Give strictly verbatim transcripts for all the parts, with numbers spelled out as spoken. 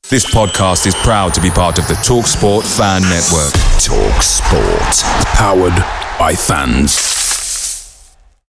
This podcast is proud to be part of the TalkSport Fan Network. TalkSport. Powered by fans.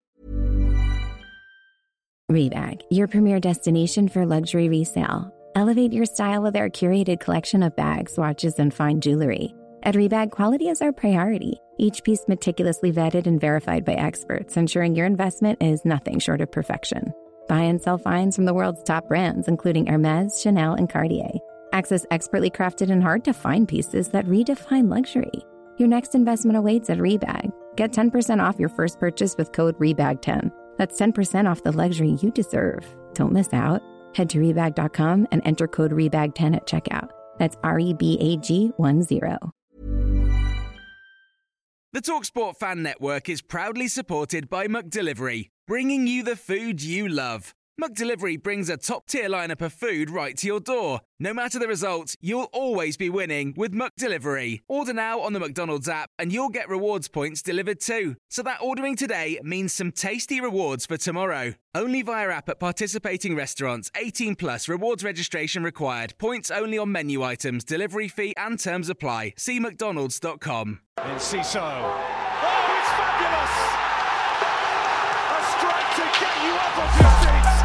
Rebag, your premier destination for luxury resale. Elevate your style with our curated collection of bags, watches, and fine jewelry. At Rebag, quality is our priority. Each piece meticulously vetted and verified by experts, ensuring your investment is nothing short of perfection. Buy and sell finds from the world's top brands, including Hermes, Chanel, and Cartier. Access expertly crafted and hard-to-find pieces that redefine luxury. Your next investment awaits at Rebag. Get ten percent off your first purchase with code rebag ten. That's ten percent off the luxury you deserve. Don't miss out. Head to rebag dot com and enter code rebag ten at checkout. That's R E B A G one zero. The TalkSport Fan Network is proudly supported by McDelivery, bringing you the food you love. McDelivery brings a top-tier lineup of food right to your door. No matter the result, you'll always be winning with McDelivery. Order now on the McDonald's app and you'll get rewards points delivered too. So that ordering today means some tasty rewards for tomorrow. Only via app at participating restaurants. eighteen plus, rewards registration required. Points only on menu items, delivery fee and terms apply. See mcdonalds dot com. In Ciso. Oh, it's fabulous! A strike to get you up off your seats.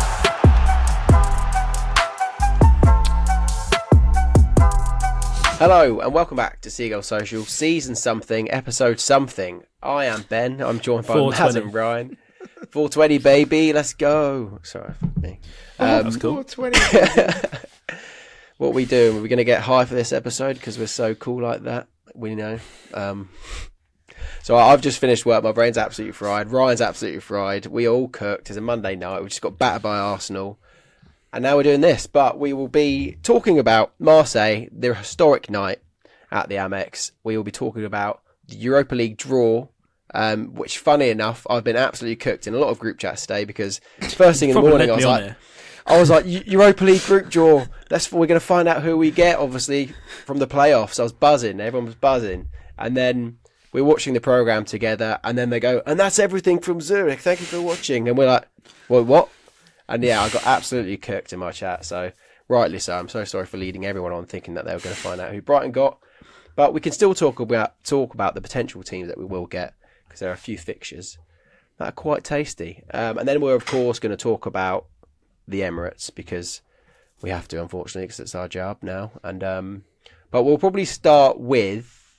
Hello and welcome back to Seagull Social, season something, episode something. I am Ben. I'm joined by Maz and Ryan. four twenty baby, let's go. Sorry for me. Um, That's cool. four twenty What are we doing? Are we going to get high for this episode because we're so cool like that? We know. Um, so I've just finished work. My brain's absolutely fried. Ryan's absolutely fried. We all cooked. It's a Monday night. We just got battered by Arsenal. And now we're doing this. But we will be talking about Marseille, their historic night at the Amex. We will be talking about the Europa League draw, um, which, funny enough, I've been absolutely cooked in a lot of group chats today because first thing in the morning I was like, I was like, Europa League group draw. That's we're going to find out who we get, obviously, from the playoffs. I was buzzing. Everyone was buzzing. And then we're watching the programme together. And then they go, and that's everything from Zurich. Thank you for watching. And we're like, well, what? And yeah, I got absolutely cooked in my chat. So rightly so. I'm so sorry for leading everyone on thinking that they were going to find out who Brighton got. But we can still talk about talk about the potential teams that we will get because there are a few fixtures that are quite tasty. Um, and then we're, of course, going to talk about the Emirates because we have to, unfortunately, because it's our job now. And um, but we'll probably start with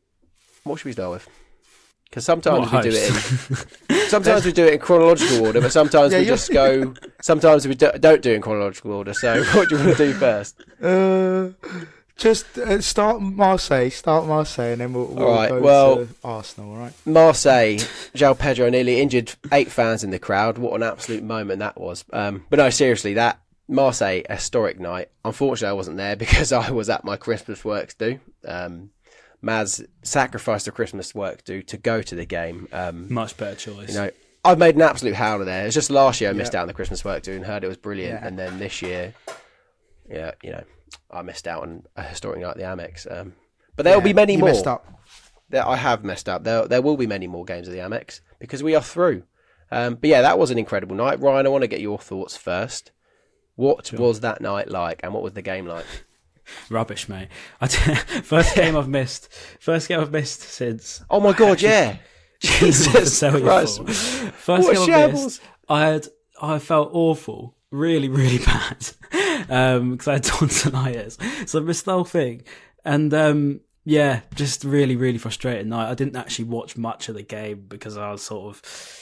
what should we start with? Because sometimes what we host? do it in sometimes we do it in chronological order, but sometimes yeah, we just go. Sometimes we do, don't do it in chronological order. So what do you want to do first? Uh, just uh, start Marseille, start Marseille, and then we'll, we'll all right, go well, to Arsenal. All right. Marseille, João Pedro nearly injured eight fans in the crowd. What an absolute moment that was. Um, but no, seriously, that Marseille historic night. Unfortunately, I wasn't there because I was at my Christmas works do. Um, Maz sacrificed the Christmas work do to go to the game. Um, Much better choice. You know, I've made an absolute howler there. It's just last year I missed yep. out on the Christmas work do and heard it was brilliant. Yeah. And then this year, yeah, you know, I missed out on a historic night at the Amex. Um, but there will yeah, be many you more. Messed up. There, I have messed up. There, there will be many more games at the Amex because we are through. Um, but yeah, that was an incredible night. Ryan, I want to get your thoughts first. What sure. was that night like, and what was the game like? Rubbish, mate. I t- first game I've missed. First game I've missed since. Oh my god, actually, yeah. Jesus Christ. First what game shambles. I missed. I had. I felt awful, really, really bad, because um, I had tonsillitis, so I missed the whole thing. And um, yeah, just really, really frustrating night. I didn't actually watch much of the game because I was sort of.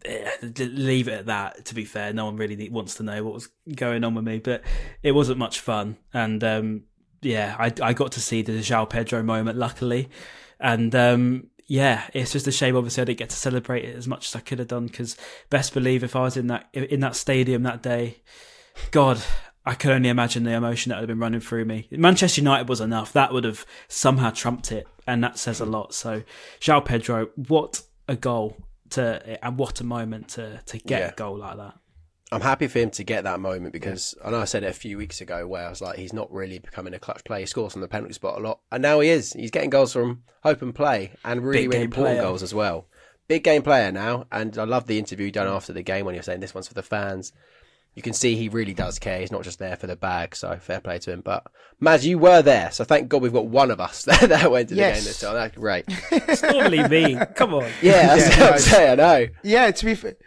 Leave it at that. To be fair, no one really wants to know what was going on with me, but it wasn't much fun. And um, yeah, I, I got to see the João Pedro moment, luckily. And um, yeah, it's just a shame. Obviously, I didn't get to celebrate it as much as I could have done. Because best believe, if I was in that in that stadium that day, God, I could only imagine the emotion that would have been running through me. Manchester United was enough. That would have somehow trumped it, and that says a lot. So, João Pedro, what a goal! To, and what a moment to to get yeah. a goal like that. I'm happy for him to get that moment because yeah. I know I said it a few weeks ago where I was like, he's not really becoming a clutch player. He scores from the penalty spot a lot, and now he is. He's getting goals from open play and really, really important player. goals as well. Big game player now, and I love the interview done after the game when he was saying this one's for the fans. you can see he really does care. He's not just there for the bag, so fair play to him. But Maz, you were there, so thank God we've got one of us that went to the Yes. game this time. That's great. It's normally me. Come on. Yeah, that's Yeah, what I'm no. saying. I know. Yeah, to be fair,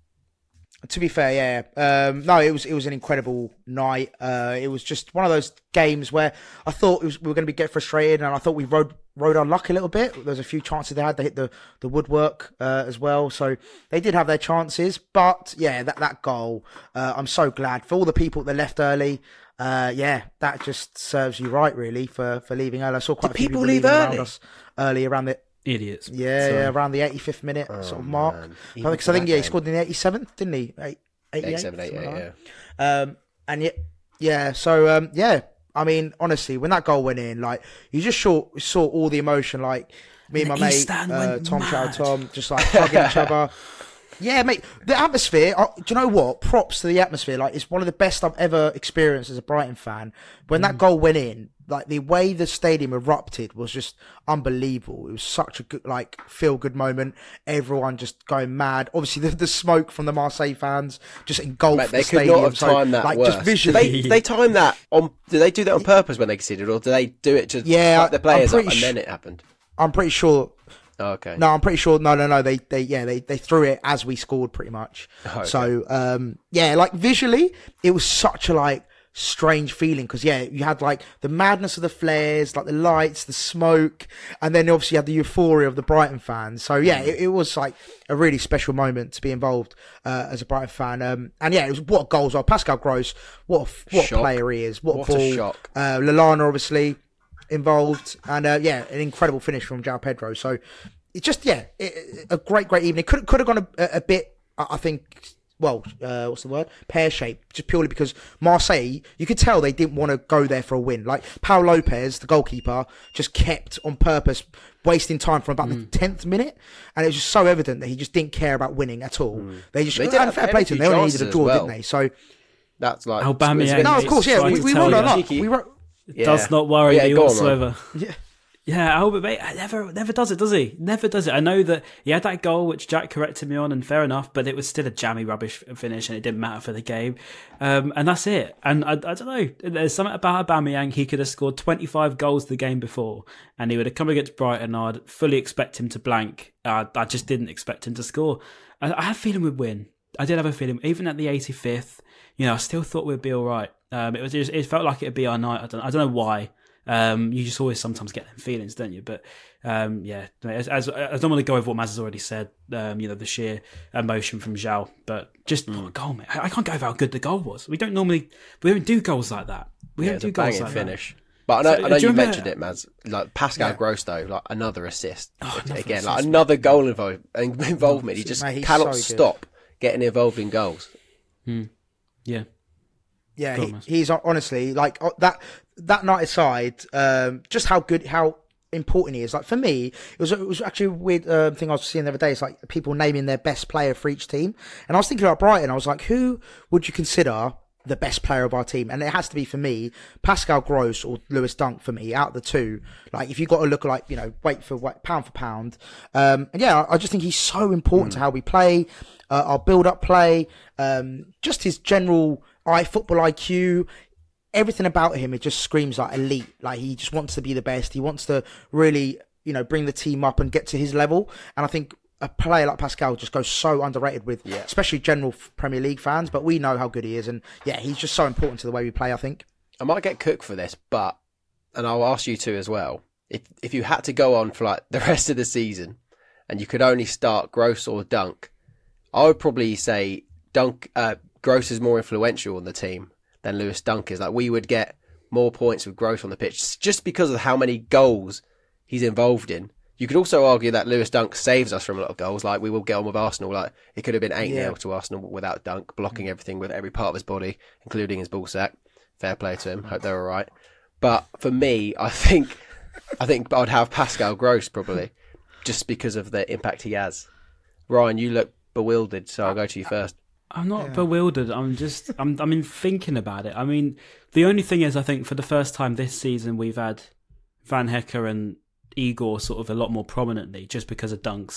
to be fair, yeah. Um, no, it was it was an incredible night. Uh, it was just one of those games where I thought it was, we were going to be get frustrated, and I thought we rode rode our luck a little bit. There was a few chances they had. They hit the the woodwork uh, as well, so they did have their chances. But yeah, that that goal, uh, I'm so glad for all the people that left early. Uh, yeah, that just serves you right, really, for, for leaving early. I saw quite Did a few people people leave leaving around early? us early around the Idiots. yeah, Sorry. yeah around the eighty-fifth minute Oh, sort of mark. man. I Even think, for I think that yeah, he game. scored in the eighty-seventh, didn't he? Eight, eighty-eight, eighty-seven, eighty-eight, something yeah. like that. Um, and yeah, yeah. So um, yeah, I mean, honestly, when that goal went in, like you just saw saw all the emotion. Like me and my The East mate, Stand uh, went Tom, shout out mad. Tom, just like hugging each other. Yeah, mate. The atmosphere. Uh, do you know what? Props to the atmosphere. Like it's one of the best I've ever experienced as a Brighton fan. When that goal went in, like the way the stadium erupted was just unbelievable. It was such a good, like, feel good moment. Everyone just going mad. Obviously, the, the smoke from the Marseille fans just engulfed Mate, they the could stadium. not have So, timed that like, worse. just Did visually. they, did they time that on? Did they do that on purpose when they conceded, or did they do it to Yeah, fuck the players I'm up pretty and sh- then it happened? I'm pretty sure. Oh, okay. No, I'm pretty sure. No, no, no. They, they, yeah, they, they threw it as we scored, pretty much. Oh, okay. So, um, yeah, like visually, it was such a like strange feeling because yeah, you had like the madness of the flares, like the lights, the smoke, and then obviously you had the euphoria of the Brighton fans. So yeah, it, it was like a really special moment to be involved uh, as a Brighton fan. Um, and yeah, it was what goals are. Pascal Gross, what a, what a Shock. player he is. What, What a a ball. shock. Uh, Lallana obviously involved, and uh, yeah, an incredible finish from João Pedro. So it's just yeah, it, a great, great evening. Could could have gone a, a bit, I I think. Well, uh, what's the word? Pear shaped, just purely because Marseille, you could tell they didn't want to go there for a win. Like Pau Lopez, the goalkeeper, just kept on purpose wasting time from about Mm. the tenth minute, and it was just so evident that he just didn't care about winning at all. They just They did and have fair very play to them. few They only needed chances a as draw, well. didn't they? So That's like Aubameyang it's been- no, of course, yeah, Tried we, to we tell wrote you. on up. Cheeky. We wrote. Yeah. Does not worry Yeah, me go on, Ryan. whatsoever. Yeah. Yeah, Albert mate, never, never does it, does he? Never does it. I know that he had that goal, which Jack corrected me on, and fair enough, but it was still a jammy rubbish finish, and it didn't matter for the game. Um, and that's it. And I, I don't know. There's something about Aubameyang. He could have scored twenty-five goals the game before, and he would have come against Brighton. I'd fully expect him to blank. Uh, I just didn't expect him to score. I, I had a feeling we'd win. I did have a feeling, even at the eighty-fifth. You know, I still thought we'd be all right. Um, it was just, it felt like it'd be our night. I don't, I don't know why. Um, you just always sometimes get them feelings, don't you? But um, yeah, as, as I don't want to go over what Maz has already said. Um, you know, the sheer emotion from João, but just Mm. what a goal, mate! I, I can't go over how good the goal was. We don't normally, we don't do goals like that. We Yeah, don't it's do a goals banging like finish. But I know, So, I know do you you remember- mentioned it, Maz. Like Pascal Yeah. Gross, though, like another assist. Oh, another Again, assist, like mate. another goal involved, involvement. He just Mate, he's cannot so good. stop getting involved in goals. that. Yeah, Yeah, Go he, on, Maz. he's honestly like uh, that. That night aside, um, just how good, how important he is. Like for me, it was it was actually a weird uh, thing I was seeing the other day. It's like people naming their best player for each team, and I was thinking about Brighton. I was like, who would you consider the best player of our team? And it has to be for me, Pascal Gross or Lewis Dunk. For me, out of the two, like if you got to look like you know, wait for weight, pound for pound. Um, and yeah, I just think he's so important to how we play, uh, our build-up play, um, just his general eye football I Q. Everything about him, it just screams like elite. Like he just wants to be the best. He wants to really, you know, bring the team up and get to his level. And I think a player like Pascal just goes so underrated with, Yeah. especially general Premier League fans. But we know how good he is, and yeah, he's just so important to the way we play. I think. I might get cooked for this, but and I'll ask you to as well. If if you had to go on for like the rest of the season, and you could only start Gross or Dunk, I would probably say Dunk. Uh, Gross is more influential on the team than Lewis Dunk is. Like we would get more points with Gross on the pitch just because of how many goals he's involved in. You could also argue that Lewis Dunk saves us from a lot of goals. Like we will get on with Arsenal. Like it could have been eight nil Yeah. to Arsenal without Dunk blocking everything with every part of his body, including his ball sack. Fair play to him. Hope they're all right. But for me, I think I think I'd have Pascal Gross probably, just because of the impact he has. Ryan, you look bewildered, so I'll go to you first. I'm not bewildered. I'm just, I'm, I mean, thinking about it. I mean, the only thing is, I think for the first time this season, we've had Van Hecker and Igor sort of a lot more prominently, just because of Dunk's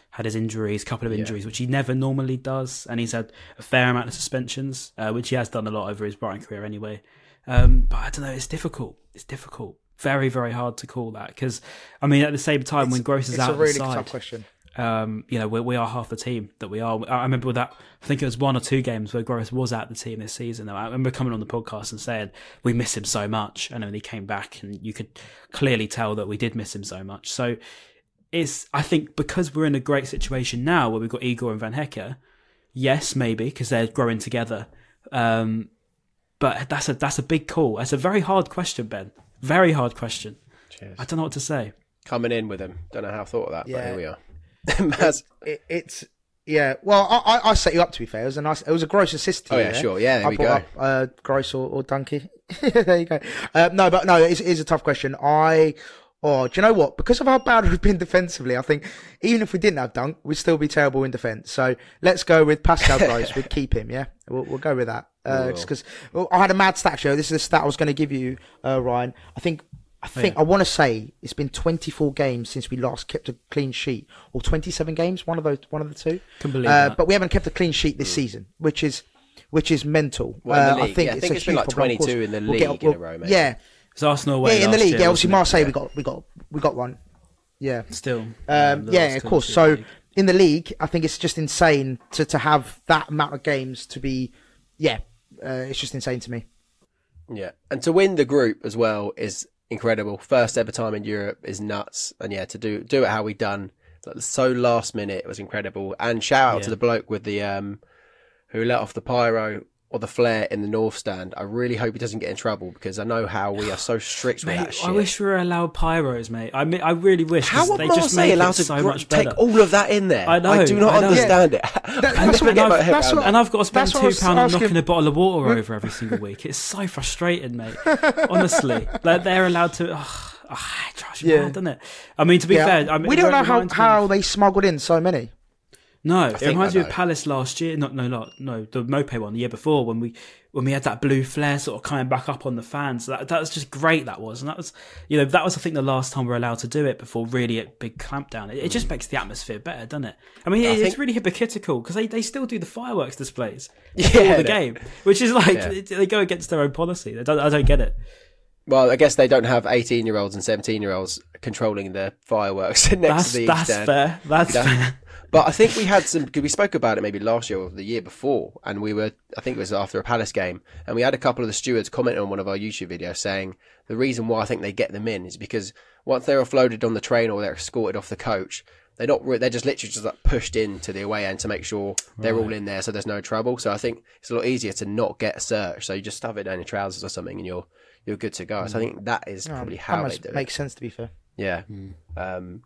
had his injuries, a couple of injuries, yeah. which he never normally does, and he's had a fair amount of suspensions, uh, which he has done a lot over his Brighton career anyway. Um, but I don't know, it's difficult. It's difficult. Very, very hard to call that because, I mean, at the same time, it's, when Gross is out of really the side, tough question. Um, you know, we, we are half the team that we are. I remember with that, I think it was one or two games where Gross was out the team this season. I remember coming on the podcast and saying we miss him so much, and then he came back, and you could clearly tell that we did miss him so much. So it's, I think, because we're in a great situation now where we've got Igor and Van Hecke. Yes, maybe because they're growing together, um, but that's a that's a big call. That's a very hard question, Ben. Very hard question. Cheers. I don't know what to say. Coming in with him, don't know how I thought of that, yeah. but here we are. it, it, it's yeah. Well, I, I, I set you up to be fair. It was a nice. It was a Gross assist. To oh you, yeah, yeah, sure. Yeah, there I we brought go. Up, uh, Gross or, or Donkey. There you go. Uh, no, but no, it is a tough question. I. Oh, do you know what? Because of how bad we've been defensively, I think even if we didn't have Dunk, we'd still be terrible in defence. So let's go with Pascal Gross. We'd keep him. Yeah, we'll, we'll go with that. Uh, just because well, I had a mad stat show. This is the stat I was going to give you, uh, Ryan. I think. I think yeah. I want to say it's been twenty-four games since we last kept a clean sheet, or twenty-seven games, one of those, one of the two. Can believe uh, that. But we haven't kept a clean sheet this mm. season, which is which is mental. Well, uh, I think yeah, it's, I think a it's been like problem. twenty-two in the we'll league get, we'll, in a row, mate. Yeah, it's Arsenal away. Yeah, in the league. Year, yeah, obviously Marseille, yeah. we got we got we got one. Yeah, still. Um, yeah, of course. So in the league, I think it's just insane to to have that amount of games to be. Yeah, uh, it's just insane to me. Yeah, and to win the group as well is incredible. First ever time in Europe is nuts, and yeah, to do do it how we done so last minute, it was incredible. And shout out yeah. to the bloke with the um who let off the pyro or the flare in the north stand. I really hope he doesn't get in trouble because I know how we are so strict with mate, that shit. I wish we were allowed pyros, mate. I mean, I really wish. How are they Marseille just make allowed it to so gr- much better. take all of that in there? I know. I do not I know. understand Yeah. it. That, I that's never what, get my head that's around what, that. And I've got to spend That's what I two was pound on asking- knocking a bottle of water over every single week. It's so frustrating, mate. Honestly, like they're allowed to. Oh, oh, it drives you Yeah. mad, doesn't it? I mean, to be yeah. fair, I mean, we it don't know how, reminds me how of- they smuggled in so many. No, it think reminds I me of know. Palace last year. No, no, not no, the Mopé one the year before when we when we had that blue flare sort of coming back up on the fans. That that was just great. That was, and that was, you know, that was I think the last time we were allowed to do it before really a big clampdown. It, it just makes the atmosphere better, doesn't it? I mean, I it, it's think- really hypocritical because they, they still do the fireworks displays Yeah, before the they- game, which is like Yeah. it- they go against their own policy. They don't, I don't get it. Well, I guess they don't have eighteen-year-olds and seventeen-year-olds controlling the fireworks next That's to the that's stand. fair. That's Yeah. fair. But I think we had some, because we spoke about it maybe last year or the year before, and we were, I think it was after a Palace game, and we had a couple of the stewards comment on one of our YouTube videos saying the reason why I think they get them in is because once they're offloaded on the train or they're escorted off the coach, they're not, re- they're just literally just like pushed into the away end to make sure they're Right. all in there so there's no trouble. So I think it's a lot easier to not get a search. So you just stuff it down your trousers or something and you're you're good to go. So I think that is Oh, probably that how they must do makes it. sense, to be fair. Yeah. Um,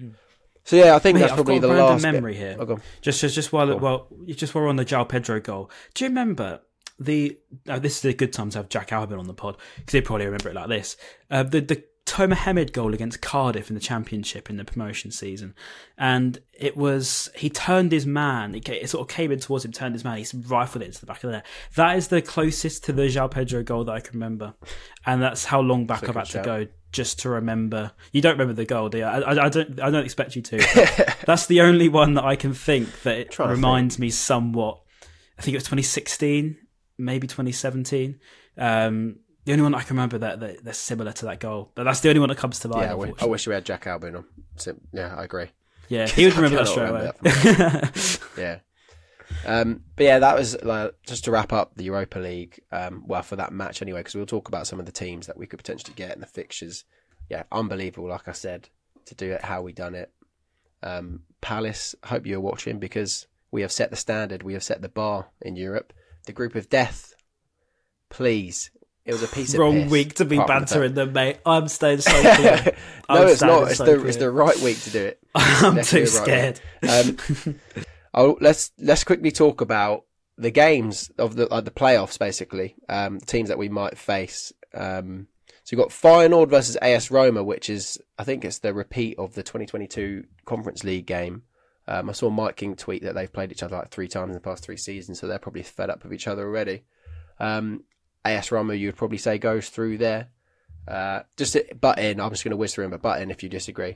so yeah, I think Mate, that's I've probably got the a random last bit. memory here. Oh, go on. Just, just, just while, Cool. well, just while we're on the João Pedro goal, do you remember the? Uh, this is a good time to have Jack Albin on the pod because he'd probably remember it like this. Uh, the the Toe Mohammed goal against Cardiff in the Championship in the promotion season, and it was he turned his man. It, it sort of came in towards him, turned his man. He rifled it into the back of there. That is the closest to the João Pedro goal that I can remember, and that's how long back That's a I've had good to shout. go just to remember. You don't remember the goal, do you? I, I, I don't. I don't expect you to. That's the only one that I can think that it Trying to reminds me somewhat. I think it was twenty sixteen, maybe twenty seventeen. Um, the only one I can remember that, that that's similar to that goal, but that's the only one that comes to mind. Yeah, I wish, I unfortunately. wish we had Jack Albin on. So, yeah, I agree. Yeah, he would I remember that cannot straight remember away. Yeah. Um, but yeah, that was like, just to wrap up the Europa League. Um, well, for that match anyway, because we'll talk about some of the teams that we could potentially get in the fixtures. Yeah, unbelievable. Like I said, to do it how we done it. Um, Palace, I hope you're watching because we have set the standard. We have set the bar in Europe. The group of death, please. It was a piece of Wrong piss, week to be apart from the bantering them, mate. I'm staying so clear. fact- I'm No, it's standing not. It's so the clear. it's the right week to do it. I'm Definitely too the right scared. Um, oh, let's let's quickly talk about the games of the like the playoffs, basically. Um, teams that we might face. Um, so you've got Feyenoord versus A S Roma, which is I think it's the repeat of the twenty twenty-two Conference League game. Um, I saw Mike King tweet that they've played each other like three times in the past three seasons, so they're probably fed up with each other already. Um, A S Roma, you would probably say goes through there. Uh, just to butt in, I'm just going to whiz through him, but butt in if you disagree.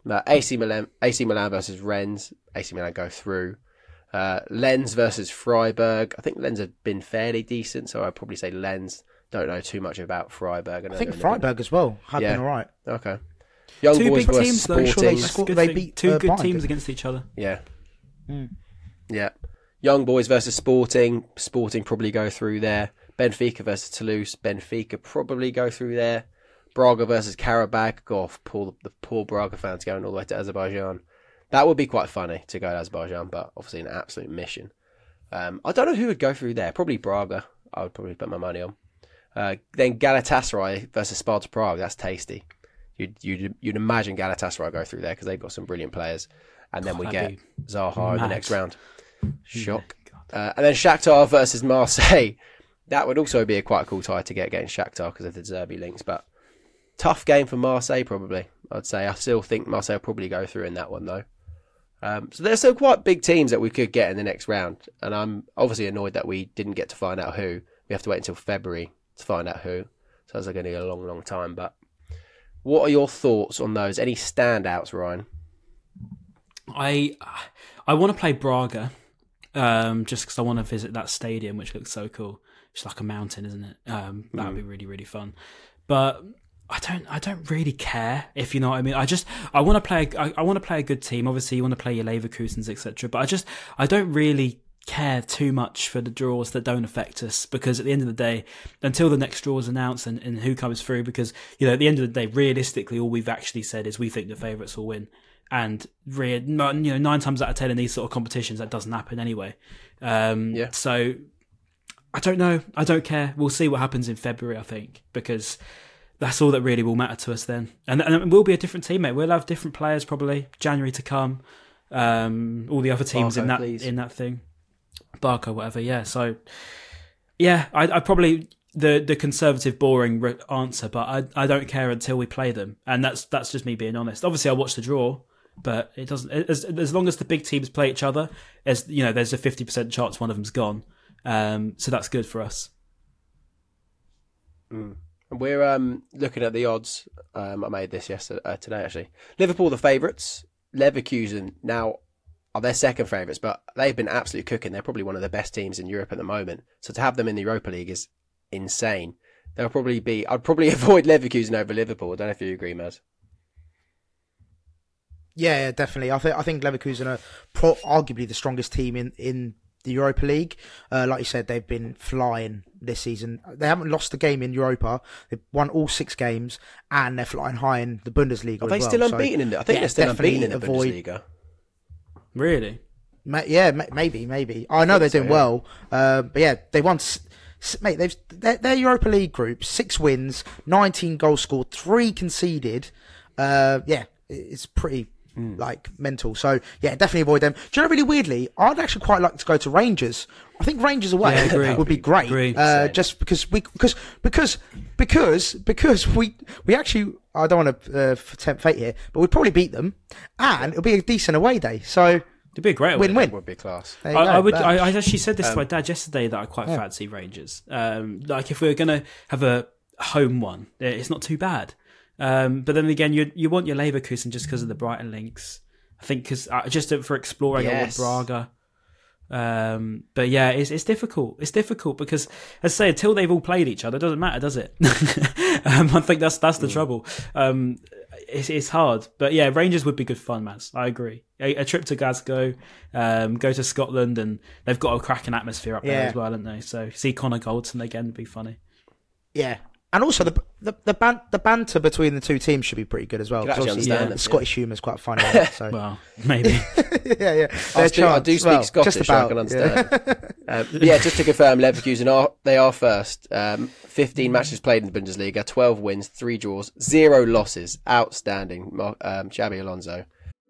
Uh, A C Milan, A C Milan versus Rennes. A C Milan go through. Uh, Lens versus Freiburg. I think Lens have been fairly decent, so I'd probably say Lens. Don't know too much about Freiburg. I, I think Freiburg as well have yeah. been all right. Okay. Young two Boys big versus teams, though. Sporting. Sure they That's scored- good they thing. beat, two uh, good Bayern, teams didn't against each other. Yeah. Mm. Yeah. Young Boys versus Sporting. Sporting probably go through there. Benfica versus Toulouse. Benfica probably go through there. Braga versus Karabakh. Gosh, poor, the poor Braga fans going all the way to Azerbaijan. That would be quite funny to go to Azerbaijan, but obviously an absolute mission. Um, I don't know who would go through there. Probably Braga. I would probably put my money on. Uh, then Galatasaray versus Sparta Prague. That's tasty. You'd you'd, you'd imagine Galatasaray go through there because they've got some brilliant players. And then we get Zaha in the next round. Shock. Uh, and then Shakhtar versus Marseille. That would also be a quite cool tie to get against Shakhtar because of the Zerbi links. But tough game for Marseille, probably. I'd say. I still think Marseille will probably go through in that one, though. Um, so there's some quite big teams that we could get in the next round. And I'm obviously annoyed that we didn't get to find out who. We have to wait until February to find out who. So it's going to be a long, long time. But what are your thoughts on those? Any standouts, Ryan? I I want to play Braga, um, just because I want to visit that stadium, which looks so cool. It's like a mountain, isn't it? Um, that would mm. be really, really fun. But I don't, I don't really care, if you know what I mean. I just, I want to play, I, I want to play a good team. Obviously, you want to play your Leverkusens, et cetera. But I just, I don't really care too much for the draws that don't affect us, because at the end of the day, until the next draw is announced and, and who comes through, because you know, at the end of the day, realistically, all we've actually said is we think the favourites will win. And re- you know, nine times out of ten in these sort of competitions, that doesn't happen anyway. Um, yeah. So I don't know. I don't care. We'll see what happens in February, I think, because that's all that really will matter to us then. And, and we'll be a different team, mate. We'll have different players probably. January to come. Um, all the other teams Barco, in that please. in that thing. Barco, whatever. Yeah. So yeah, I, I probably the the conservative, boring answer, but I I don't care until we play them, and that's that's just me being honest. Obviously, I watch the draw. But it doesn't. As as long as the big teams play each other, as you know, there's a fifty percent chance one of them's gone. Um, so that's good for us. Mm. We're um, looking at the odds. Um, I made this yesterday, uh, today actually. Liverpool the favourites. Leverkusen now are their second favourites, but they've been absolutely cooking. They're probably one of the best teams in Europe at the moment. So to have them in the Europa League is insane. They'll probably be. I'd probably avoid Leverkusen over Liverpool. I don't know if you agree, Maz. Yeah, yeah, definitely. I think I think Leverkusen are pro- arguably the strongest team in, in the Europa League. Uh, like you said, they've been flying this season. They haven't lost a game in Europa. They've won all six games, and they're flying high in the Bundesliga. Are as they well. still unbeaten so, in the? I think yeah, they're still unbeaten in the avoid... Bundesliga. Really? Ma- yeah, ma- maybe, maybe. I know I they're doing so, yeah. well, uh, but yeah, they won. S- mate, they've their, their Europa League group, six wins, nineteen goals scored, three conceded. Uh, yeah, it's pretty. Like mental, so yeah, definitely avoid them. Do you know, really weirdly, I'd actually quite like to go to Rangers. I think Rangers away yeah, would be great, agree. Uh, just because we because because because because we we actually I don't want to uh, tempt fate here, but we'd probably beat them, and it'll be a decent away day. So it'd be a great win-win. Would be class. I, I would. I, I actually said this um, to my dad yesterday that I quite yeah. fancy Rangers. Um, like if we were gonna have a home one, it's not too bad. Um, but then again, you you want your Leverkusen just because of the Brighton links. I think because uh, just for exploring yes. I want Braga. Um, but yeah, it's it's difficult. It's difficult because, as I say, until they've all played each other, it doesn't matter, does it? um, I think that's that's the mm. trouble. Um, it's it's hard, but yeah, Rangers would be good fun, Maz. I agree. A, a trip to Glasgow, um, go to Scotland, and they've got a cracking atmosphere up yeah. there as well, haven't they? So see Connor Goldson again would be funny. Yeah. And also the the the, ban- the banter between the two teams should be pretty good as well. Yeah, the Scottish humour is quite funny. So. Well, maybe. yeah, yeah. I do, I do speak well, Scottish, so I can understand. Yeah. um, yeah, just to confirm, Leverkusen are they are first. Um, Fifteen matches played in the Bundesliga, twelve wins, three draws, zero losses. Outstanding, um, Xabi Alonso.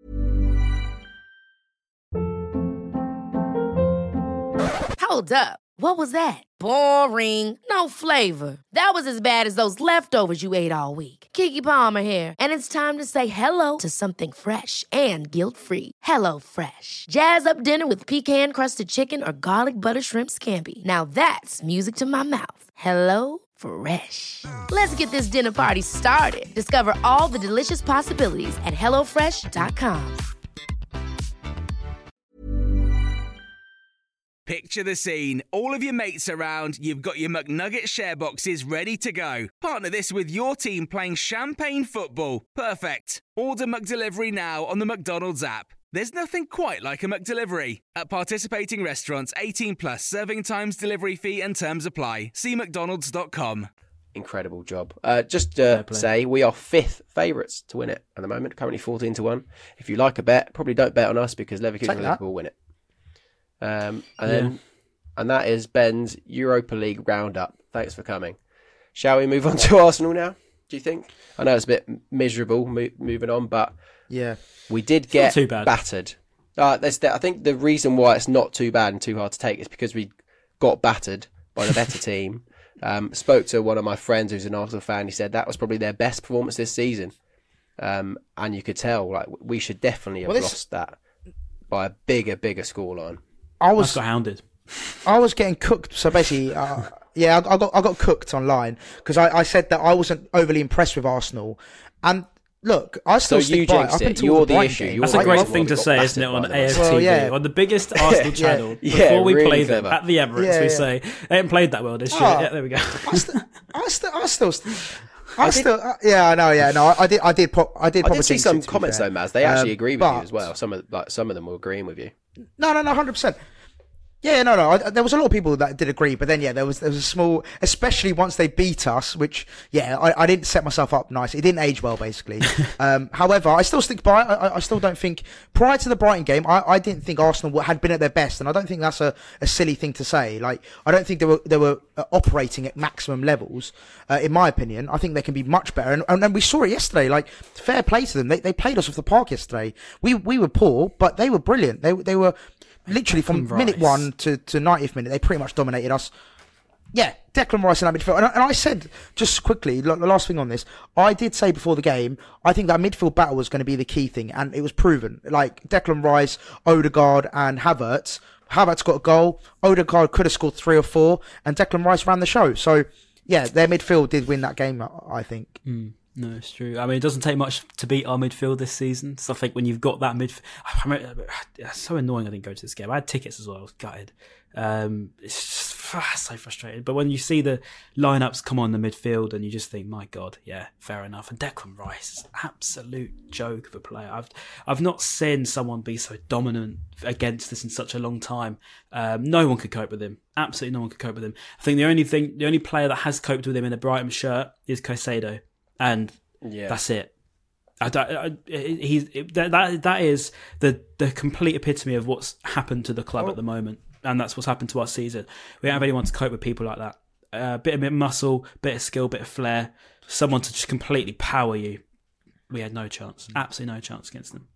Hold up. What was that? Boring. No flavor. That was as bad as those leftovers you ate all week. Keke Palmer here, and it's time to say hello to something fresh and guilt-free. Hello Fresh. Jazz up dinner with pecan-crusted chicken or garlic butter shrimp scampi. Now that's music to my mouth. Hello Fresh. Let's get this dinner party started. Discover all the delicious possibilities at hello fresh dot com. Picture the scene. All of your mates around, you've got your McNugget share boxes ready to go. Partner this with your team playing champagne football. Perfect. Order McDelivery now on the McDonald's app. There's nothing quite like a McDelivery. At participating restaurants, eighteen plus, serving times, delivery fee and terms apply. See mcdonalds dot com. Incredible job. Uh, just to say, we are fifth favourites to win it at the moment, currently fourteen to one. If you like a bet, probably don't bet on us because Leverkusen and Liverpool will win it. Um, and then, yeah. and that is Ben's Europa League roundup. Thanks for coming. Shall we move on to Arsenal now? Do you think? I know it's a bit miserable mo- moving on, but yeah, we did get battered. Uh, that's the, I think the reason why it's not too bad and too hard to take is because we got battered by the better team. Um, spoke to one of my friends who's an Arsenal fan. He said that was probably their best performance this season, um, and you could tell like we should definitely have well, this... lost that by a bigger, bigger scoreline. I was got hounded. I was getting cooked. So basically, uh, yeah, I, I got I got cooked online because I, I said that I wasn't overly impressed with Arsenal, and. Look, I still so stick by it. Up it. You're the, the issue. You're That's a great thing to say, isn't it, on A F T V? Well, yeah. On the biggest Arsenal channel, yeah, before yeah, we really play clever. them at the Emirates, yeah, we yeah. say, they haven't played that well this year. Oh, yeah, there we go. I still, I still, I still, I, I still uh, yeah, I know, yeah, no, I did, I did, pop, I did. I did see some comments though, Maz. They actually um, agree with but, you as well. Some of, like, some of them were agreeing with you. No, no, no, hundred percent. Yeah, no, no. I, there was a lot of people that did agree, but then yeah, there was there was a small, especially once they beat us, which yeah, I, I didn't set myself up nice. It didn't age well, basically. um, however, I still stick by. I, I still don't think prior to the Brighton game, I, I didn't think Arsenal had been at their best, and I don't think that's a, a silly thing to say. Like, I don't think they were they were uh, operating at maximum levels. Uh, in my opinion, I think they can be much better, and, and, and we saw it yesterday. Like, fair play to them. They they played us off the park yesterday. We we were poor, but they were brilliant. They they were. Literally from Declan minute Rice. one to, to ninetieth minute, they pretty much dominated us. Yeah, Declan Rice in that midfield. And I, and I said, just quickly, the last thing on this, I did say before the game, I think that midfield battle was going to be the key thing, and it was proven. Like, Declan Rice, Odegaard, and Havertz. Havertz got a goal, Odegaard could have scored three or four, and Declan Rice ran the show. So, yeah, their midfield did win that game, I think. Mm. No, it's true. I mean, it doesn't take much to beat our midfield this season. So I think when you've got that midfield, I mean, it's so annoying I didn't go to this game. I had tickets as well. I was gutted. Um, it's just ah, so frustrating. But when you see the lineups come on the midfield and you just think, my God, yeah, fair enough. And Declan Rice is an absolute joke of a player. I've I've not seen someone be so dominant against us in such a long time. Um, no one could cope with him. Absolutely no one could cope with him. I think the only thing, the only player that has coped with him in a Brighton shirt is Caicedo. And yeah. that's it. I don't, I, he's that, that that is the the complete epitome of what's happened to the club oh. at the moment, and that's what's happened to our season. We don't have anyone to cope with people like that. A uh, bit of bit of muscle, bit of skill, bit of flair. Someone to just completely power you. We had no chance. Absolutely no chance against them.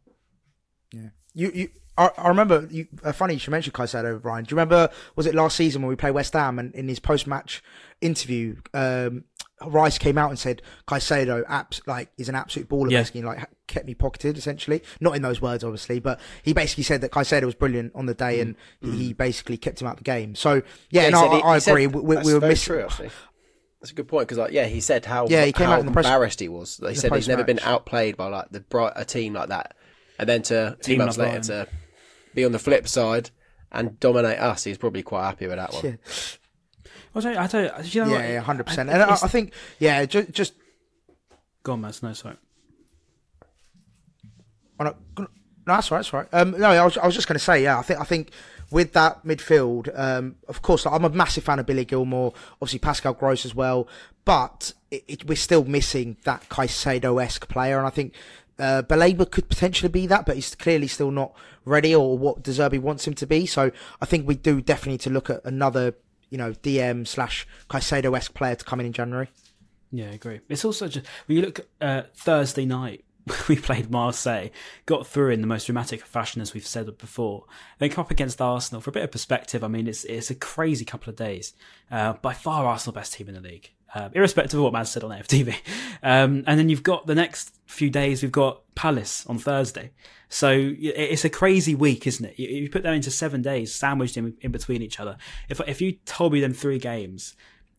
Yeah, you you. I, I remember. You, uh, funny you should mention Caicedo, Brian. Do you remember? Was it last season when we played West Ham, and in his post-match interview, um, Rice came out and said Caicedo abs- like is an absolute baller, yeah. basically, like kept me pocketed essentially. Not in those words, obviously, but he basically said that Caicedo was brilliant on the day, mm. and mm. he basically kept him out of the game. So yeah, yeah no, I, he, I agree. Said, we, we were missing. That's a good point because, like, yeah, he said how yeah, he came how out in the press, embarrassed he was. He said he's never been outplayed by like the bright a team like that, and then to two months later Brian. to be on the flip side and dominate us, he's probably quite happy with that one. Yeah. I don't, I don't, you know, yeah, yeah, hundred percent. And I, I think, yeah, just, just go on, Maz. No, sorry. Oh, no, no, that's right. That's right. Um, no, I was, I was just going to say, yeah, I think, I think with that midfield, um, of course, like, I'm a massive fan of Billy Gilmore. Obviously, Pascal Gross as well, but it, it, we're still missing that Caicedo-esque player, and I think uh, Baleba could potentially be that, but he's clearly still not ready or what De Zerbi wants him to be. So I think we do definitely need to look at another, you know, D M slash Caicedo-esque player to come in in January. Yeah, I agree. It's also just, when you look at uh, Thursday night, we played Marseille, got through in the most dramatic fashion, as we've said before. Then come up against Arsenal. For a bit of perspective, I mean, it's it's a crazy couple of days. Uh, by far, Arsenal best team in the league, uh, irrespective of what Maz said on A F T V. Um, and then you've got the next few days, we've got Palace on Thursday. So it's a crazy week, isn't it? You put that into seven days, sandwiched in, in between each other. If if you told me them three games,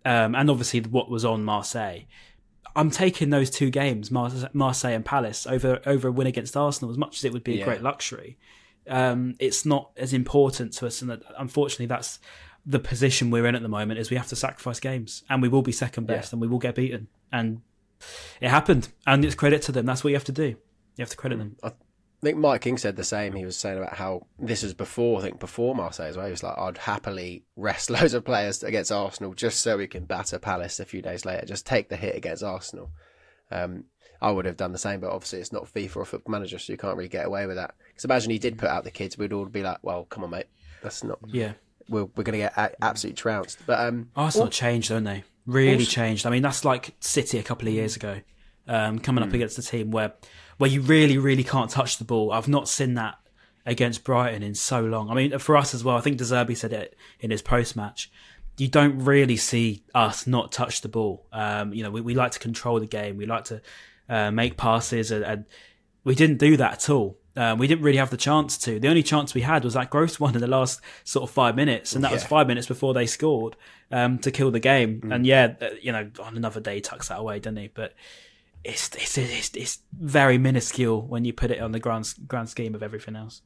um, and obviously what was on Marseille. I'm taking those two games, Marseille and Palace, over over a win against Arsenal, as much as it would be a Yeah. great luxury. Um, it's not as important to us, and that, unfortunately, that's the position we're in at the moment. Is we have to sacrifice games, and we will be second best, Yeah. and we will get beaten, and it happened, and it's credit to them. That's what you have to do. You have to credit them. I think Mike King said the same. He was saying about how this was before, I think before Marseille as well. He was like, I'd happily rest loads of players against Arsenal just so we can batter Palace a few days later. Just take the hit against Arsenal. Um, I would have done the same, but obviously it's not FIFA or Football Manager, so you can't really get away with that. Because imagine he did put out the kids, we'd all be like, well, come on, mate. That's not... Yeah. We're, we're going to get a- absolutely trounced. But um, Arsenal al- changed, don't they? Really also- changed. I mean, that's like City a couple of years ago, um, coming Hmm. up against a team where where you really, really can't touch the ball. I've not seen that against Brighton in so long. I mean, for us as well, I think De Zerbi said it in his post-match. You don't really see us not touch the ball. Um, you know, we, we like to control the game. We like to uh, make passes, and, and we didn't do that at all. Um, we didn't really have the chance to. The only chance we had was that gross one in the last sort of five minutes, and that was Yeah. five minutes before they scored um, to kill the game. Mm. And yeah, uh, you know, on another day he tucks that away, doesn't he? But it's it's it's, it's very minuscule when you put it on the grand grand scheme of everything else.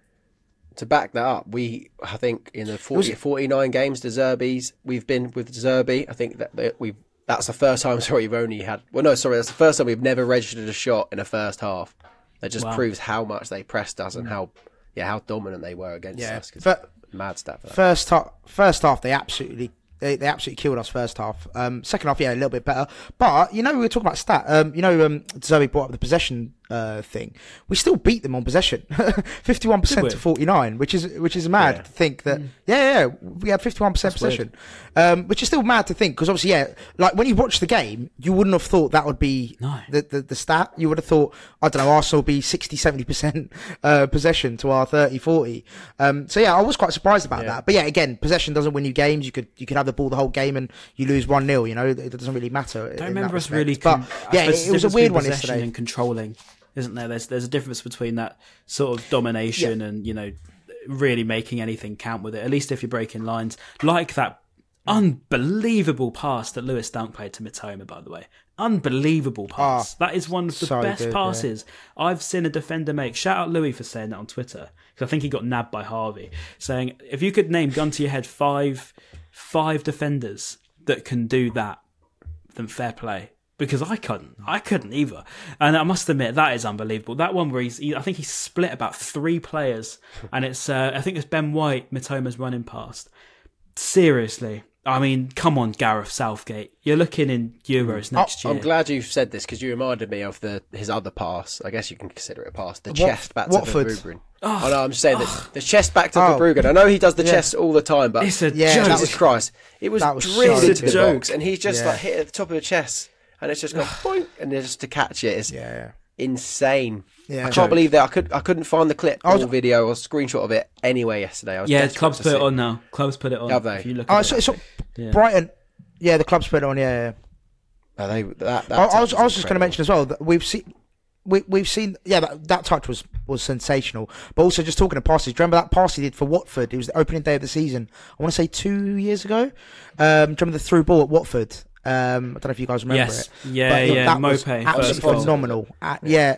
To back that up, we, I think, in the forty, Was- forty-nine games, De Zerbi's, we've been with De Zerbi. I think that, that we've, that's the first time, sorry, we've only had, well, no, sorry, that's the first time we've never registered a shot in a first half. That just Wow. proves how much they pressed us and how, yeah, how dominant they were against Yeah. us. 'Cause Fir- mad stat for that. First half, first half, they absolutely, they, they absolutely killed us. First half, um, second half, yeah, a little bit better. But you know, we were talking about stat. Um, you know, um, Zoe brought up the possession uh, thing. We still beat them on possession, fifty-one percent Did we? to forty-nine, which is which is mad Yeah. to think that. Yeah, yeah, yeah, we had fifty-one percent That's weird. possession, um, which is still mad to think because obviously, yeah, like when you watch the game, you wouldn't have thought that would be No. the, the the stat. You would have thought, I don't know, Arsenal would be sixty, seventy percent uh, possession to our thirty, forty. Um, so yeah, I was quite surprised about Yeah. that. But yeah, again, possession doesn't win you games. You could you could have the ball the whole game and you lose one nil. You know, it doesn't really matter. I don't remember us really. But con- I yeah, suppose it, it was a the difference weird one between possession yesterday. and controlling, isn't there? There's there's a difference between that sort of domination and, you know, really making anything count with it. At least if you're breaking lines, like that unbelievable pass that Lewis Dunk played to Mitoma, by the way. Unbelievable pass. Ah, that is one of the so best good, yeah. passes I've seen a defender make. Shout out Louis for saying that on Twitter, because I think he got nabbed by Harvey, saying if you could name, gun to your head, five five defenders that can do that, then fair play. Because I couldn't, I couldn't either, and I must admit that is unbelievable. That one where he's, he, I think he split about three players, and it's, uh, I think it's Ben White, Mitoma's running past. Seriously, I mean, come on, Gareth Southgate, you're looking in Euros next Oh, year. I'm glad you said this because you reminded me of the his other pass. I guess you can consider it a pass. The Wat- chest back to Watford. Verbruggen. Oh, no, I'm just saying that the chest back to Oh. Verbruggen. I know he does the Yeah. chest all the time, but It's a Yeah, joke. that Jesus was- Christ, it was, that was drilled so into the good. box, and he's just Yeah. like hit at the top of the chest, and it's just gone boink, and then just to catch it is Yeah, insane. yeah. I can't believe that I could I couldn't find the clip I was- or video or screenshot of it anyway yesterday. I was Yeah, desperate clubs to put see it on now. Clubs put it on. Have they? If you look Oh, at so, it. so Yeah. Brighton, yeah, the club's put it on. Yeah, yeah. Oh, they, that, that I, I touch was, I was just going to incredible. mention as well that we've seen, we, we've seen, yeah, that, that touch was, was sensational. But also just talking of passes, do you remember that pass he did for Watford? It was the opening day of the season. I want to say two years ago. Um, do you remember the through ball at Watford? Um, I don't know if you guys remember Yes. it. Yeah, But yeah, that was Mopé, absolutely first goal. phenomenal. Uh, yeah.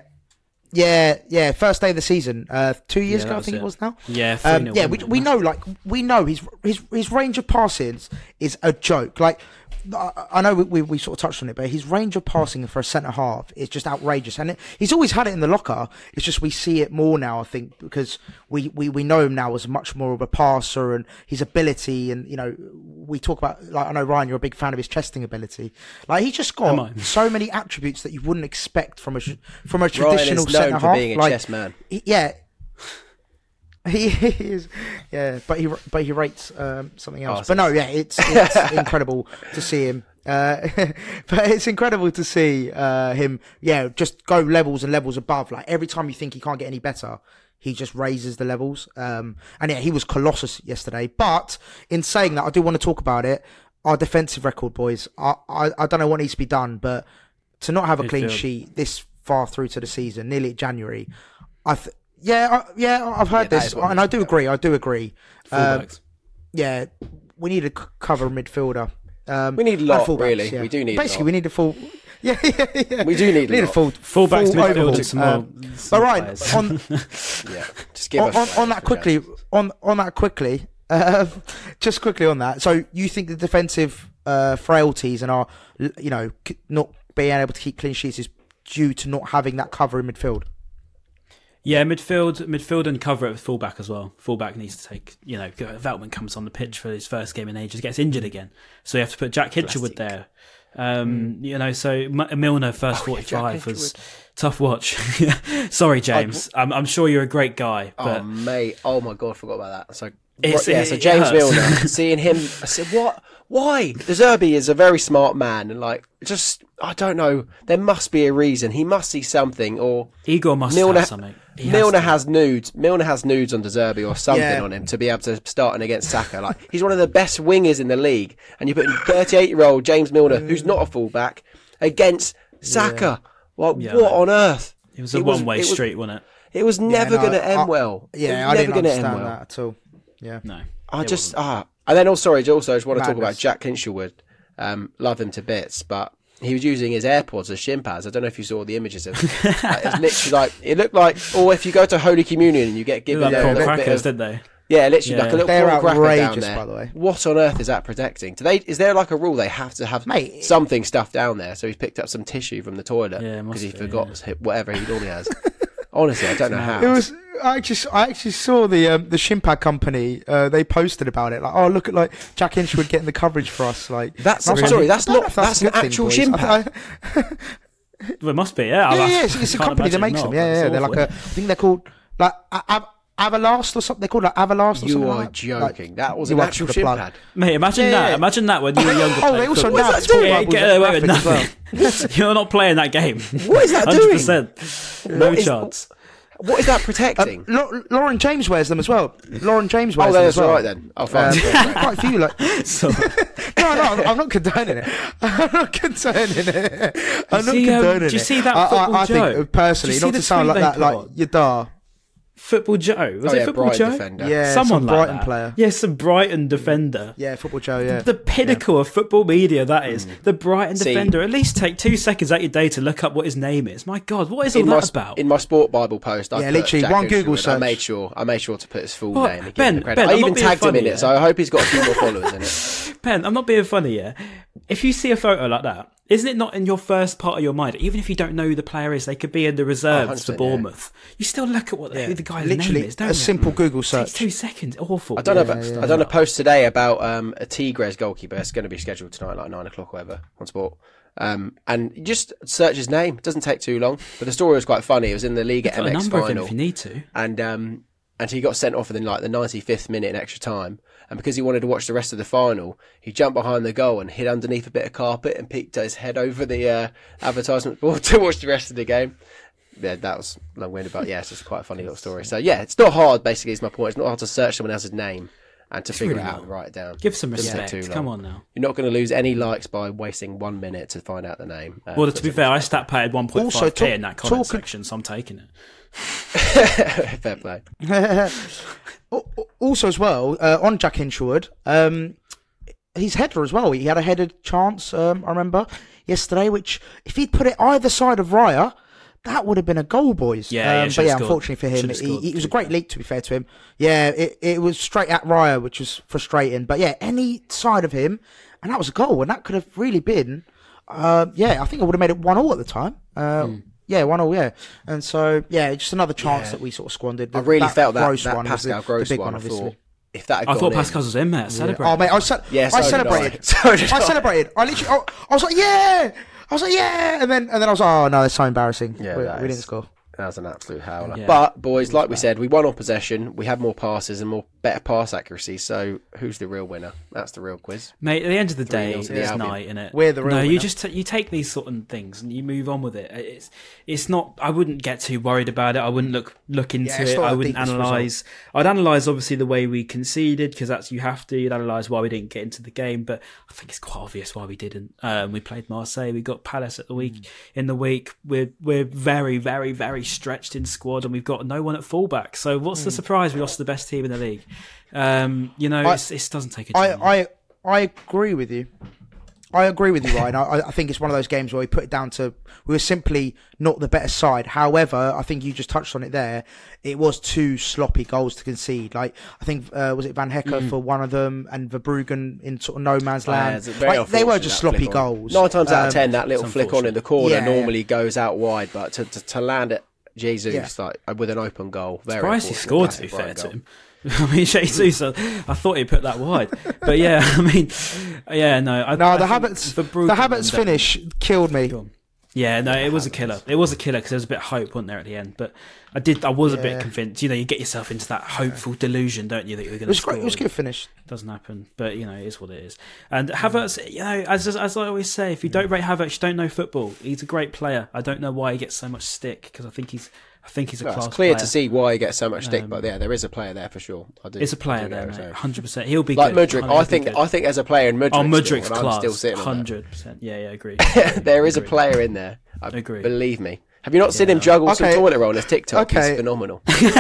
Yeah, yeah, first day of the season, uh, two years Yeah, ago, that I was think it. it. was now. Yeah, Um, three nil, yeah, we, wasn't it? we know, like, we know his his his range of passings is a joke. Like, I, I know we, we we sort of touched on it, but his range of passing for a centre half is just outrageous, and it, he's always had it in the locker. It's just we see it more now, I think, because we, we, we know him now as much more of a passer and his ability, and you know, we talk about, like, I know Ryan, you're a big fan of his chesting ability. Like, he's just Am got I? so many attributes that you wouldn't expect from a from a Ryan traditional is centre known for half. being a like, chess man. he- yeah. He is, yeah, but he but he rates um, something else. Oh, but no, yeah, it's it's incredible to see him. Uh, but it's incredible to see uh, him, yeah, just go levels and levels above. Like every time you think he can't get any better, he just raises the levels. Um, and yeah, he was colossus yesterday. But in saying that, I do want to talk about it. Our defensive record, boys. I I, I don't know what needs to be done, but to not have a clean Midfield. sheet this far through to the season, nearly January, I. Th- Yeah, I, yeah, I've heard Yeah, that this, is what and I needs to do be agree. I do agree. Um, Fullbacks. yeah, we need a c- cover midfielder. Um, We need a and lot, fullbacks, really. yeah. We do need a Basically, lot. we need a full. Yeah, yeah, yeah. We do need a we need a lot. full Fullbacks, full midfield, overhaul. and some more. Um, some but right, players. on Yeah, just give on, us on, players on that for quickly, chances. on on that quickly, uh, just quickly on that. So you think the defensive uh, frailties and our, you know, c- not being able to keep clean sheets is due to not having that cover in midfield? Yeah, midfield, midfield, and cover at fullback as well. Fullback needs to take, you know, Veltman comes on the pitch for his first game in ages, gets injured again, so you have to put Jack Hinchelwood there. Um, mm. You know, so M- Milner first oh, forty-five yeah, was tough watch. Sorry, James. I'm, I'm sure you're a great guy, but oh mate, oh my god, I forgot about that. So It's, yeah, it, so James it Milner, seeing him, I said, what? Why? De Zerbi is a very smart man, and like, just I don't know. There must be a reason. He must see something, or Igor must Milner, have something. He Milner has, has nudes. Milner has nudes on De Zerbi or something Yeah. on him to be able to start in against Saka. Like, he's one of the best wingers in the league, and you're putting thirty-eight-year-old James Milner, who's not a fullback, against Saka. Yeah. Well, Yeah, what I know. on earth? It was a It was- one-way it was- street, wasn't it? It was never Yeah, no, going to end I- well. It was Yeah, I never didn't gonna understand end well. that at all. Yeah. No. I it just wasn't. ah, and then also sorry, also I just want to talk about Madness. Jack Hinchelwood. Um, love him to bits, but he was using his AirPods as shin pads. I don't know if you saw the images of. Like, it's literally like it looked like, or if you go to Holy Communion and you get given Like a prawn little bit crackers, of, didn't they? yeah, literally Yeah. like a little They're prawn cracker down outrageous, there. by the way. What on earth is that protecting? Do they? Is there like a rule they have to have Mate, something stuffed down there? So he's picked up some tissue from the toilet Yeah, it because must he be, forgot whatever he normally has. Honestly, I don't know how. It was. I actually, I actually saw the um, the Shimpad company. Uh, they posted about it. Like, oh, look at like Jack Hinchelwood getting the coverage for us. Like, That's- and I was I'm sorry, like, that's I don't know not- if that's a an good thing, actual boys. Shimpad. I- I- Well, it must be, yeah. Yeah, I- yeah, it's, it's a can't company that imagine makes not, them. Yeah, that's yeah. They're awful. like a. I think they're called like A- Av- Avalast or something. They're called like Avalast or You something. are like that. joking. Like, That was you an work actual for the shin plug. pad. Mate, imagine Yeah, that. yeah. Imagine that when you were younger. Oh, playing they also football. now that talk doing? about Yeah, get away with graphics as well. nothing. You're not playing that game. What is that one hundred doing? percent. No What is- chance. What is that protecting? Um, Lau- Lauren James wears them as well. Lauren James wears oh, them that's as well. all right then. Oh, fine. Um, quite a few. Like, So, no, no, I'm, I'm not condoning it. I'm not condoning it. I'm not see, um, condoning do you it. see that I, Football I, I think Joe? uh, personally, Do you see not the to sound tweet like they that, put like on? Yadar. Football Joe. Was Oh, it yeah, Football Brighton Joe? defender. Yeah, Someone some like Brighton that. player. Yeah, some Brighton defender. Yeah, Football Joe. Yeah, The pinnacle of football media, that is. The Brighton See- defender. At least take two seconds out your day to look up what his name is. My God, what is all In my, that about? in my Sport Bible post, I Yeah, put literally, Jack one Google Hinchelwood. I search. made sure. I made sure to put his full What? name. And give Ben, him the credit. Ben, I I'm even not being tagged him funny, in it, yeah? so I hope he's got a few more followers in it. Ben, I'm not being funny, yeah? If you see a photo like that, isn't it not in your first part of your mind? Even if you don't know who the player is, they could be in the reserves for yeah. Bournemouth. You still look at what the, who the guy's literally name is, don't a you? simple Google Takes search. two seconds. Awful. I done, Yeah, a, yeah, I done a post today about um, a Tigres goalkeeper. It's going to be scheduled tonight, like nine o'clock or whatever, on Sport. Um, and you just search his name. It doesn't take too long. But the story was quite funny. It was in the Liga Got a M X number of him final. if you need to. and um, and he got sent off in like the ninety-fifth minute in extra time. And because he wanted to watch the rest of the final, he jumped behind the goal and hid underneath a bit of carpet and peeked his head over the uh, advertisement board to watch the rest of the game. Yeah, that was long-winded, but yeah, it's just quite a funny little story. So yeah, it's not hard. Basically, is my point. It's not hard to search someone else's name and to figure really it out not. and write it down. Give some Doesn't take respect. too Come long. on now. You're not going to lose any likes by wasting one minute to find out the name. Uh, Well, put to be some fair, I stat paid one point Also, five k talk- in that comment talk- section, so I'm taking it. respect. Fair play. Al- Also, as well, uh, on Jack Hinchelwood, um, his header as well. He had a headed chance, um, I remember, yesterday, which if he'd put it either side of Raya, that would have been a goal, boys. Yeah, yeah, um, but should've yeah, scored. unfortunately for him, Should've he, scored, he- it was a to be great fair. leak, to be fair to him. Yeah, it, it was straight at Raya, which was frustrating. But yeah, any side of him, and that was a goal, and that could have really been, uh, yeah, I think I would have made it one all at the time. Uh, Hmm. Yeah, one all, yeah. And so, yeah, just another chance that we sort of squandered. I really felt that, Gross that one was the- Pascal the Gross big one. one, I obviously. thought if that had I gone thought in, Pascal was in there. Celebrate. Oh mate, I, ce- Yeah, so I did celebrated. I. So did I I. celebrated. I literally, I, I was like, yeah. I was like, yeah, and then and then I was like, oh no, that's so embarrassing. Yeah, we, that we is. didn't score. That was an absolute howler. Yeah. But, boys, like we said, we won on possession. We had more passes and more better pass accuracy. So, who's the real winner? That's the real quiz. Mate, at the end of the three day, nil it's to the Albion. night, innit? We're the real No, you winner. just t- you take these sort of things and you move on with it. It's it's not. I wouldn't get too worried about it. I wouldn't look look into Yeah, it's it. not I the wouldn't deepest analyse. I'd analyse obviously the way we conceded because that's you have to. You'd analyse why we didn't get into the game, but I think it's quite obvious why we didn't. Um, we played Marseille. We got Palace at the week Mm. in the week. We're we're very very very stretched in squad and we've got no one at fullback. So what's the surprise? We lost to the best team in the league. Um, you know, Mm. I- it's, it doesn't take a I, genius. I I agree with you. I agree with you, Ryan. I, I think it's one of those games where we put it down to we were simply not the better side. However, I think you just touched on it there. It was two sloppy goals to concede. Like I think uh, was it Van Hecke mm. for one of them, and Verbruggen in sort of no man's land. Yeah, like, they were just sloppy goals. Nine times out of um, ten, that little flick on in the corner yeah, normally yeah. goes out wide, but to to, to land it, Jesus, yeah. like with an open goal, very. Surprised he scored. To be fair to him. I mean, Jesus, I thought he put that wide, but yeah, I mean, yeah, no, I, no, I the Havertz, the Havertz finish killed me. Yeah, no, it was a killer. It was a killer because there was a bit of hope, wasn't there, at the end? But I did, I was a yeah. bit convinced. You know, you get yourself into that hopeful delusion, don't you, that you're going to score. Great, it was a good finish. Doesn't happen, but you know, it is what it is. And Havertz, you know, as as I always say, if you don't rate Havertz, you don't know football. He's a great player. I don't know why he gets so much stick because I think he's. I think he's a well, class It's clear player. to see why he gets so much stick, um, but yeah, there is a player there for sure. I do, it's a player do there, know, mate. so. hundred percent. He'll be like good. Mudryk. I think. I think as a player in Mudryk, oh, Mudryk's still, class. I'm still sitting hundred percent. Yeah, yeah, I agree. there is agree. a player in there. I agree. Believe me. Have you not yeah, seen him no. juggle okay. some toilet roll on his TikTok? Okay. He's phenomenal.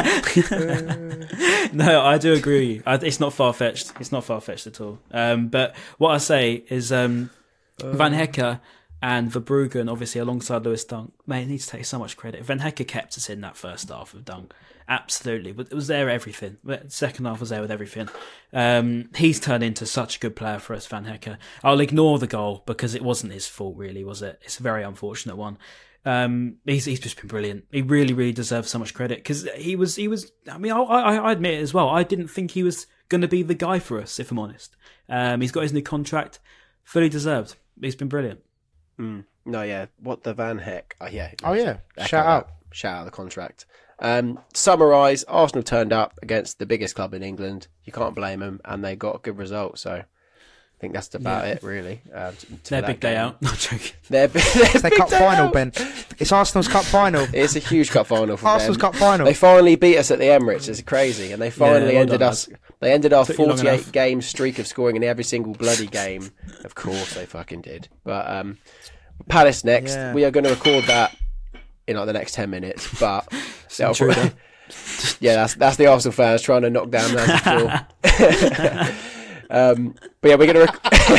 No, I do agree. I, it's not far fetched. It's not far fetched at all. Um, but what I say is um, uh, Van Hecke and Verbruggen, obviously alongside Lewis Dunk, mate, he needs to take so much credit. Van Hecke kept us in that first half of Dunk. Absolutely. But it was there everything. The second half was there with everything. Um, he's turned into such a good player for us, Van Hecke. I'll ignore the goal because it wasn't his fault, really, was it? It's a very unfortunate one. Um, he's he's just been brilliant. He really, really deserves so much credit because he was he was. I mean, I, I, I admit it as well. I didn't think he was going to be the guy for us, if I'm honest. Um, he's got his new contract, fully deserved. He's been brilliant. Mm. No, yeah. What the Van Heck? Oh yeah. Oh yeah. Echo Shout out. That. Shout out the contract. Um, summarise: Arsenal turned up against the biggest club in England. You can't blame them, and they got a good result. So. I think that's about yeah. it, really. Uh, their big day out. Not joking. Their, their it's their big cup day final, out. Ben. It's Arsenal's cup final. It's a huge cup final for Arsenal's them. cup final. They finally beat us at the Emirates. It's crazy, and they finally yeah, well ended done, us. They ended our Took you long forty-eight enough. game streak of scoring in every single bloody game. Of course, they fucking did. But um, Palace next. Yeah. We are going to record that in like the next ten minutes. But that'll True, probably- yeah, that's that's the Arsenal fans trying to knock down Nancy. Um, but yeah, we're gonna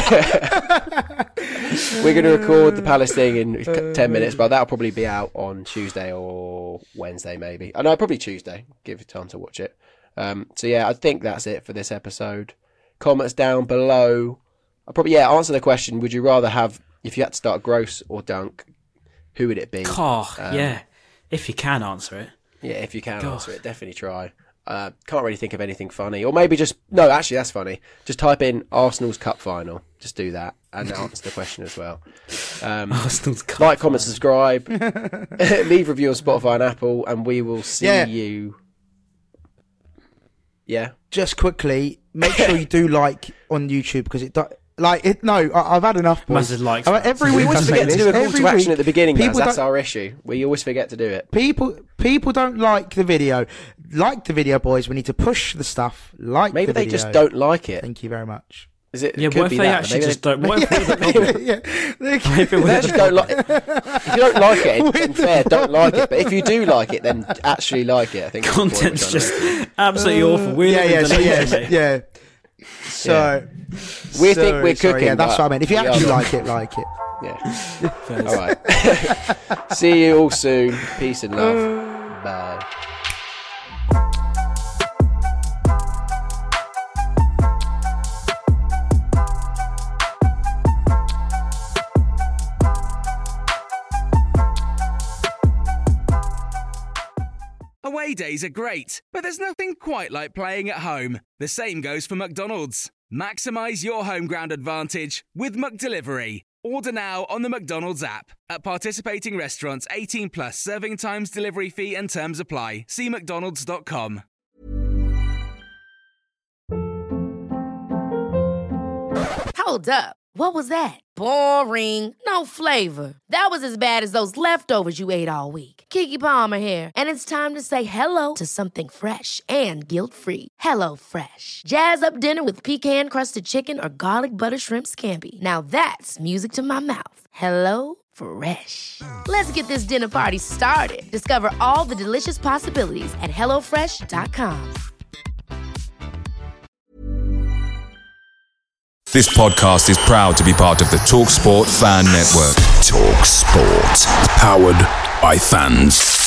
rec- we're gonna record the Palace thing in ten minutes, but that'll probably be out on Tuesday or Wednesday, maybe. I know probably Tuesday. Give you time to watch it. Um, so yeah, I think that's it for this episode. Comments down below. I'll probably yeah answer the question. Would you rather have if you had to start Gross or Dunk? Who would it be? Oh, Um, yeah. If you can answer it. Yeah, if you can God. answer it, definitely try. Uh, can't really think of anything funny. Or maybe just... No, actually, that's funny. Just type in Arsenal's Cup Final. Just do that and answer the question as well. Um, Arsenal's Cup like, comment, final. subscribe. Leave a review on Spotify and Apple, and we will see Yeah. you... Yeah? Just quickly, make sure you do like on YouTube because it... Do- Like it, no, I, I've had enough. Boys. Massive likes, I- man. every We week always I say forget to this, do a call every to action week, at the beginning, Maz. people That's don't- our issue. We always forget to do it. People, people don't like the video. Like the video, boys. We need to push the stuff. Like Maybe the they video. just don't like it. Thank you very much. Is it? Yeah, could what if be they that, actually maybe just don't... What if we're the problem? yeah, they can- Maybe They we're just the don't like. If you don't like it, then fair, don't like it. But if you do like it, then actually like it. I think that's the point we're content's trying to just make. absolutely awful. We're yeah, yeah, the so, yeah, mate. yeah. So We so- think we're sorry, cooking, Yeah, that's but what I mean. If you we actually are not. like it, like it. Yeah. All right. See you all soon. Peace and love. Bye. Away days are great, but there's nothing quite like playing at home. The same goes for McDonald's. Maximise your home ground advantage with McDelivery. Order now on the McDonald's app. At participating restaurants, eighteen plus serving times, delivery fee and terms apply. See mcdonalds dot com. Hold up. What was that? Boring. No flavor. That was as bad as those leftovers you ate all week. Keke Palmer here, and it's time to say hello to something fresh and guilt-free. Hello Fresh. Jazz up dinner with pecan-crusted chicken or garlic butter shrimp scampi. Now that's music to my mouth. Hello Fresh. Let's get this dinner party started. Discover all the delicious possibilities at hello fresh dot com. This podcast is proud to be part of the TalkSport Fan Network. TalkSport. Powered by fans.